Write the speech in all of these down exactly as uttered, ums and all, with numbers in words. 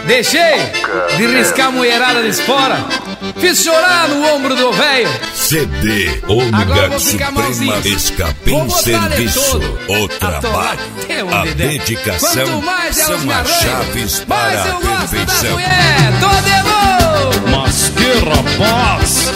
Deixei de riscar a mulherada de espora. Fiz chorar no ombro do velho. C D Ômega Suprema Escapim Serviço. O trabalho, a dedicação são as chaves para a perfeição. Tô de novo. Mas que rapaz!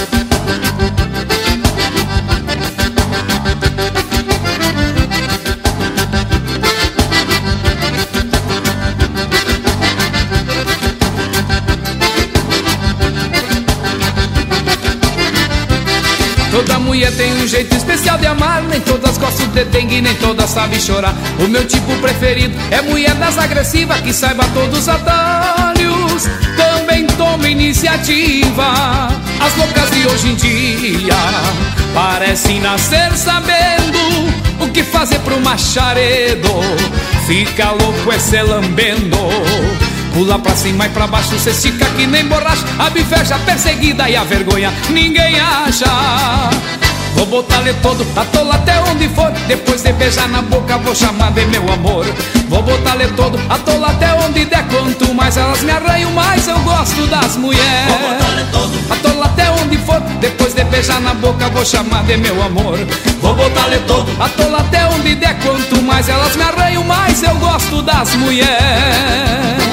Toda mulher tem um jeito especial de amar. Nem todas gostam de dengue, nem todas sabem chorar. O meu tipo preferido é mulher das agressivas, que saiba todos os atalhos, também toma iniciativa. As loucas de hoje em dia parecem nascer sabendo o que fazer pro macharedo. Fica louco é se lambendo. Pula pra cima e pra baixo, cê estica que nem borracha. A bifeja perseguida e a vergonha ninguém acha. Vou botar-lhe todo, atola até onde for. Depois de beijar na boca, vou chamar de meu amor. Vou botar-lhe todo, atola até onde der. Quanto mais elas me arranham, mais eu gosto das mulheres. Vou botar-lhe todo, atola até onde for. Depois de beijar na boca, vou chamar de meu amor. Vou botar-lhe todo, atola até onde der. Quanto mais elas me arranham, mais eu gosto das mulheres.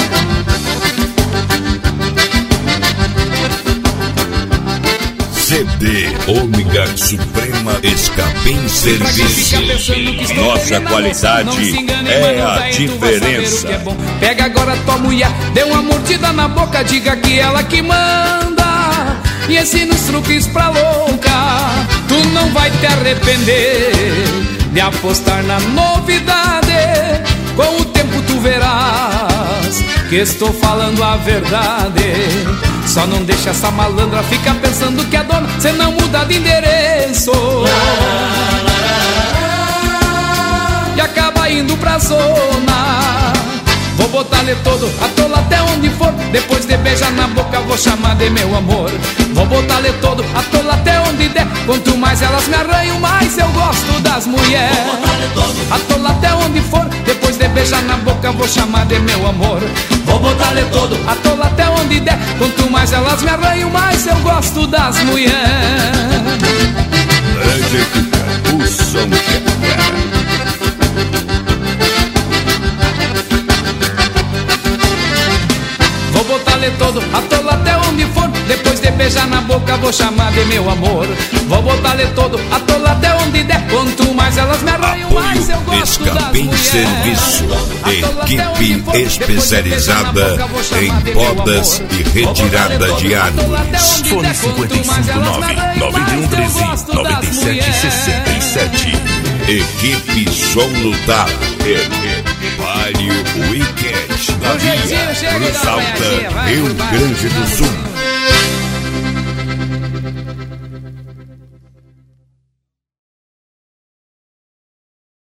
C D Ômega Suprema Escapim Serviço. Nossa qualidade é a diferença. Pega agora tua mulher, dê uma mordida na boca, diga que ela que manda e ensina os truques pra louca. Tu não vai te arrepender de apostar na novidade. Com o tempo tu verás que estou falando a verdade. Só não deixa essa malandra ficar pensando que é dona, cê não muda de endereço e acaba indo pra zona. Vou botar-lhe todo, atola até onde for. Depois de beijar na boca, vou chamar de meu amor. Vou botar-lhe todo, atola até onde der. Quanto mais elas me arranham, mais eu gosto das mulheres. Vou botar-lhe todo, atola até onde for. Depois de beijar na boca, vou chamar de meu amor. Vou botar-lhe todo, atola até onde der. Quanto mais elas me arranham, mais eu gosto das mulheres. O som que é. Vou botar-lhe todo, atola até onde for. Depois de beijar na boca, vou chamar de meu amor. Vou botar-lhe todo, atola até onde der. Quanto mais elas me arranham, mais eu gosto das mulheres. Serviço, equipe especializada em podas e retirada de árvores. Fone cinco cinco nove, nove um um três, nove sete seis sete. Equipe Som Lutar. Palio Weekend da Via Cruz Alta, Rio Grande do Sul.